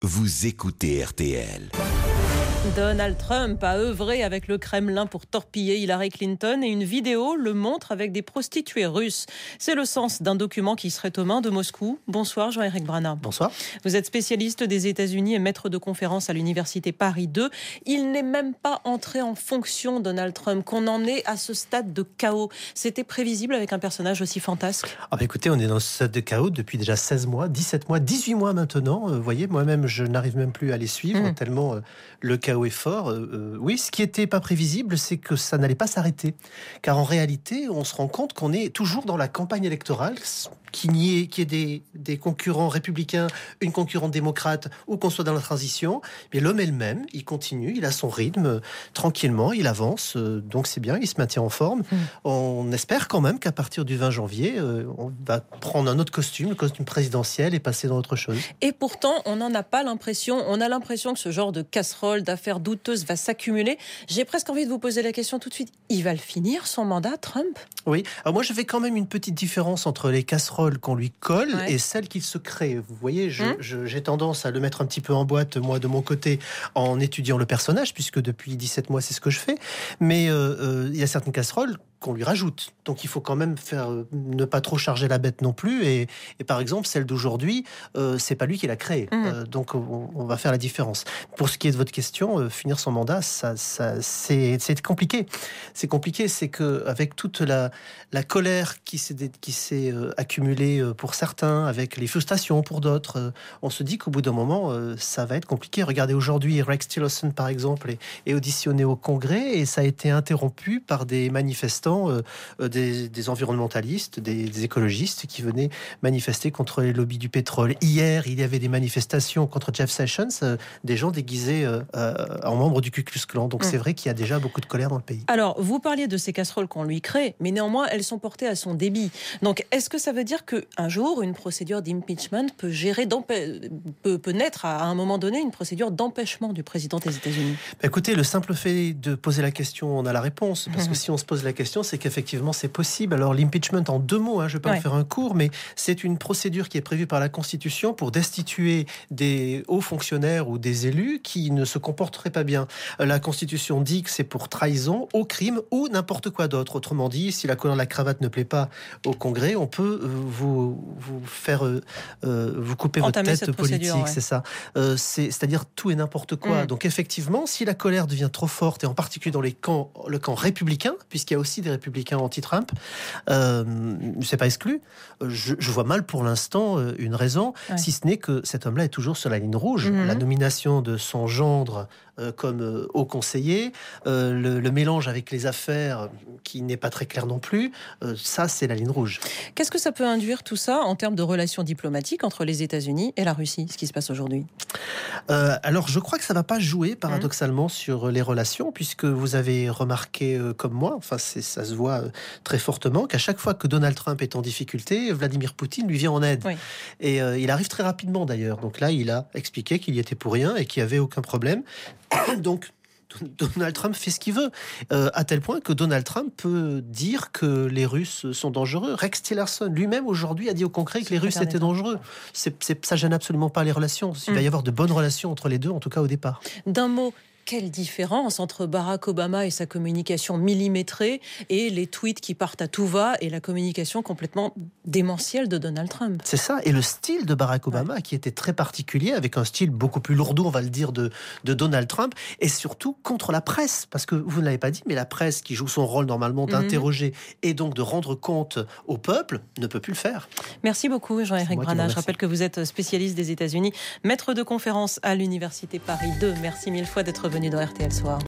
Vous écoutez RTL. Donald Trump a œuvré avec le Kremlin pour torpiller Hillary Clinton et une vidéo le montre avec des prostituées russes. C'est le sens d'un document qui serait aux mains de Moscou. Bonsoir Jean-Éric Brana. Bonsoir. Vous êtes spécialiste des États-Unis et maître de conférence à l'université Paris 2. Il n'est même pas entré en fonction, Donald Trump, qu'on en est à ce stade de chaos. C'était prévisible avec un personnage aussi fantasque? Écoutez, on est dans ce stade de chaos depuis déjà 16 mois, 17 mois, 18 mois maintenant. Vous voyez, moi-même, je n'arrive même plus à les suivre, tellement le chaos est fort. Oui, ce qui n'était pas prévisible, c'est que ça n'allait pas s'arrêter. Car en réalité, on se rend compte qu'on est toujours dans la campagne électorale, qu'il y ait des concurrents républicains, une concurrente démocrate, ou qu'on soit dans la transition. Mais l'homme est le même, il continue, il a son rythme, tranquillement, il avance, donc c'est bien, il se maintient en forme. On espère quand même qu'à partir du 20 janvier, on va prendre un autre costume, le costume présidentiel, et passer dans autre chose. Et pourtant, on n'en a pas l'impression. On a l'impression que ce genre de casserole, d'affaires douteuses va s'accumuler. J'ai presque envie de vous poser la question tout de suite. Il va le finir, son mandat, Trump? Oui, alors moi je fais quand même une petite différence entre les casseroles qu'on lui colle et celles qu'il se crée. Vous voyez, j'ai tendance à le mettre un petit peu en boîte, moi, de mon côté, en étudiant le personnage, puisque depuis 17 mois, c'est ce que je fais. Mais il y a certaines casseroles qu'on lui rajoute. Donc il faut quand même ne pas trop charger la bête non plus. Et par exemple, celle d'aujourd'hui, c'est pas lui qui l'a créée. Donc on va faire la différence. Pour ce qui est de votre question, finir son mandat, c'est compliqué. C'est compliqué, c'est que avec toute la colère qui s'est accumulée pour certains, avec les frustrations pour d'autres, on se dit qu'au bout d'un moment, ça va être compliqué. Regardez aujourd'hui, Rex Tillerson, par exemple, est auditionné au Congrès et ça a été interrompu par des manifestants, des environnementalistes, des écologistes qui venaient manifester contre les lobbies du pétrole. Hier, il y avait des manifestations contre Jeff Sessions, des gens déguisés en membres du Ku Klux Klan. Donc c'est vrai qu'il y a déjà beaucoup de colère dans le pays. Alors, vous parliez de ces casseroles qu'on lui crée, mais néanmoins, elles sont portées à son débit. Donc, est-ce que ça veut dire qu'un jour, une procédure d'impeachment peut naître à un moment donné une procédure d'empêchement du président des États-Unis? Écoutez, le simple fait de poser la question, on a la réponse. Parce que si on se pose la question, c'est qu'effectivement, c'est possible. Alors, l'impeachment, en 2 mots, je ne vais pas en faire un cours, mais c'est une procédure qui est prévue par la Constitution pour destituer des hauts fonctionnaires ou des élus qui ne se comporteraient pas bien. La Constitution dit que c'est pour trahison, au crime ou n'importe quoi d'autre. Autrement dit, si la couleur de la cravate ne plaît pas au Congrès, on peut vous faire vous couper entamer votre tête politique, c'est ça. C'est-à-dire tout et n'importe quoi. Donc effectivement, si la colère devient trop forte, et en particulier dans le camp républicain, puisqu'il y a aussi des républicains anti-Trump, c'est pas exclu. Je vois mal pour l'instant une raison, si ce n'est que cet homme-là est toujours sur la ligne rouge. La nomination de son gendre comme haut conseiller, le mélange avec les affaires qui n'est pas très clair non plus, ça c'est la ligne rouge. Qu'est-ce que ça peut induire tout ça en termes de relations diplomatiques entre les États-Unis et la Russie, ce qui se passe aujourd'hui? Alors je crois que ça ne va pas jouer paradoxalement sur les relations, puisque vous avez remarqué comme moi, ça se voit très fortement, qu'à chaque fois que Donald Trump est en difficulté, Vladimir Poutine lui vient en aide. Et il arrive très rapidement d'ailleurs. Donc là, il a expliqué qu'il y était pour rien et qu'il n'y avait aucun problème. Donc Donald Trump fait ce qu'il veut, à tel point que Donald Trump peut dire que les Russes sont dangereux. Rex Tillerson lui-même aujourd'hui a dit au Congrès que les Russes étaient dangereux. Ça gêne absolument pas les relations. Il va y avoir de bonnes relations entre les deux, en tout cas au départ. D'un mot, quelle différence entre Barack Obama et sa communication millimétrée et les tweets qui partent à tout va et la communication complètement démentielle de Donald Trump? C'est ça, et le style de Barack Obama qui était très particulier, avec un style beaucoup plus lourdeau, on va le dire, de Donald Trump, et surtout contre la presse, parce que vous ne l'avez pas dit, mais la presse qui joue son rôle normalement d'interroger et donc de rendre compte au peuple ne peut plus le faire. Merci beaucoup Jean-Éric Brana. Je rappelle que vous êtes spécialiste des États-Unis, maître de conférence à l'université Paris 2. Merci mille fois d'être venu dans RTL Soir.